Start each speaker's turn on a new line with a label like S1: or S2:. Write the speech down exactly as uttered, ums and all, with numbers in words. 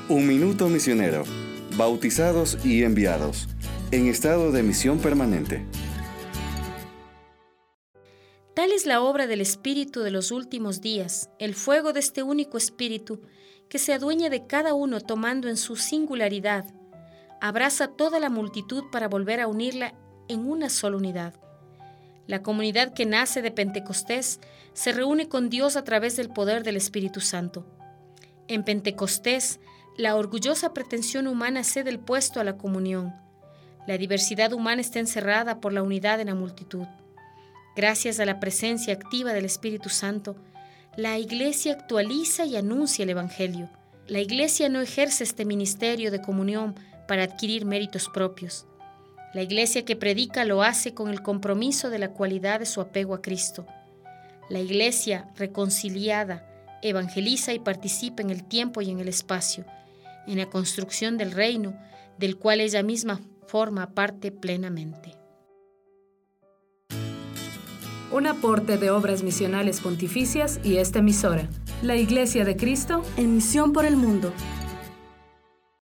S1: Un minuto misionero. Bautizados y enviados. En estado de misión permanente.
S2: Tal es la obra del Espíritu de los últimos días, el fuego de este único Espíritu, que se adueña de cada uno tomando en su singularidad. Abraza toda la multitud para volver a unirla en una sola unidad. La comunidad que nace de Pentecostés se reúne con Dios a través del poder del Espíritu Santo. En Pentecostés, la orgullosa pretensión humana cede el puesto a la comunión. La diversidad humana está encerrada por la unidad en la multitud. Gracias a la presencia activa del Espíritu Santo, la Iglesia actualiza y anuncia el Evangelio. La Iglesia no ejerce este ministerio de comunión para adquirir méritos propios. La Iglesia que predica lo hace con el compromiso de la cualidad de su apego a Cristo. La Iglesia reconciliada evangeliza y participa en el tiempo y en el espacio, en la construcción del reino, del cual ella misma forma parte plenamente.
S3: Un aporte de Obras Misionales Pontificias y esta emisora, la Iglesia de Cristo,
S4: en misión por el mundo.